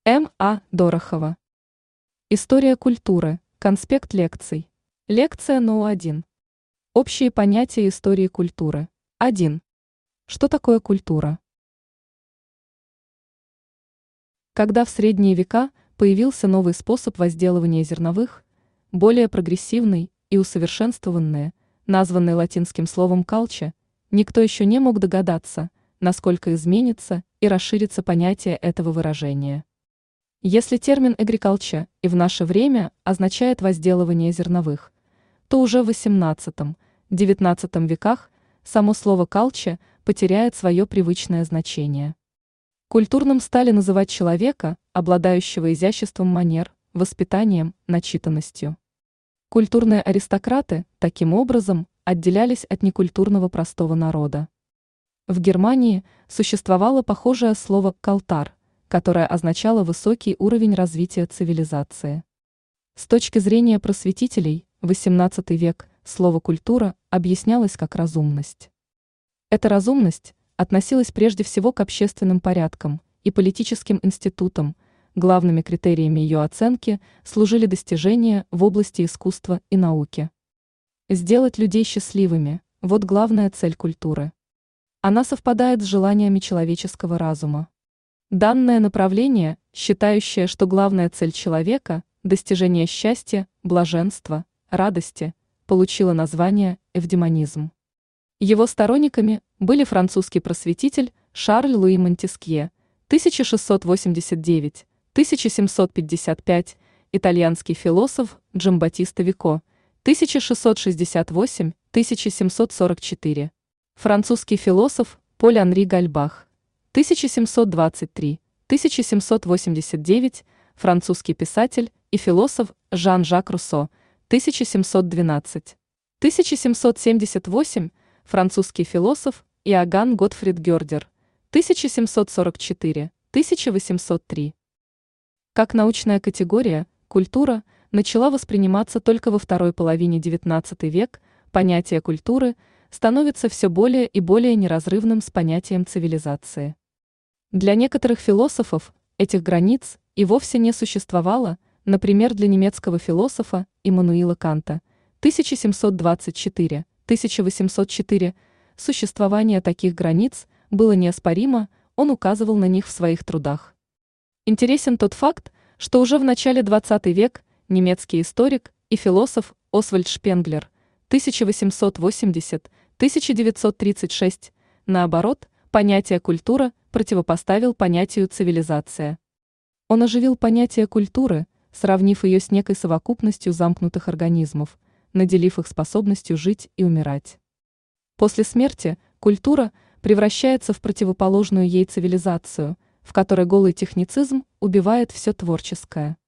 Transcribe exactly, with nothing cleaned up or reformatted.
М. А. Дорохова. История культуры. Конспект лекций. Лекция номер один. Общие понятия истории культуры. один. Что такое культура? Когда в средние века появился новый способ возделывания зерновых, более прогрессивный и усовершенствованный, названный латинским словом «culture», никто еще не мог догадаться, насколько изменится и расширится понятие этого выражения. Если термин agriculture и в наше время означает возделывание зерновых, то уже в восемнадцатом-девятнадцатом веках само слово culture потеряет свое привычное значение. Культурным стали называть человека, обладающего изяществом манер, воспитанием, начитанностью. Культурные аристократы, таким образом, отделялись от некультурного простого народа. В Германии существовало похожее слово «калтар», которое означало высокий уровень развития цивилизации. С точки зрения просветителей, восемнадцатый век слово «культура» объяснялось как разумность. Эта разумность относилась прежде всего к общественным порядкам и политическим институтам, главными критериями ее оценки служили достижения в области искусства и науки. Сделать людей счастливыми – вот главная цель культуры. Она совпадает с желаниями человеческого разума. Данное направление, считающее, что главная цель человека – достижение счастья, блаженства, радости, получило название эвдемонизм. Его сторонниками были французский просветитель Шарль Луи Монтескье, тысяча шестьсот восемьдесят девять — тысяча семьсот пятьдесят пять, итальянский философ Джамбаттиста Вико, тысяча шестьсот шестьдесят восемь — тысяча семьсот сорок четыре, французский философ Поль-Анри Гальбах, тысяча семьсот двадцать три — тысяча семьсот восемьдесят девять, французский писатель и философ Жан-Жак Руссо, тысяча семьсот двенадцать — тысяча семьсот семьдесят восемь, французский философ Иоганн Готфрид Гёрдер, тысяча семьсот сорок четыре — тысяча восемьсот три. Как научная категория, культура начала восприниматься только во второй половине девятнадцатого века, понятие культуры становится все более и более неразрывным с понятием цивилизации. Для некоторых философов этих границ и вовсе не существовало, например, для немецкого философа Иммануила Канта, тысяча семьсот двадцать четыре — тысяча восемьсот четыре, существование таких границ было неоспоримо, он указывал на них в своих трудах. Интересен тот факт, что уже в начале двадцатого века немецкий историк и философ Освальд Шпенглер, тысяча восемьсот восемьдесят — тысяча девятьсот тридцать шесть, наоборот, понятие «культура» противопоставил понятию «цивилизация». Он оживил понятие культуры, сравнив ее с некой совокупностью замкнутых организмов, наделив их способностью жить и умирать. После смерти культура превращается в противоположную ей цивилизацию, в которой голый техницизм убивает все творческое.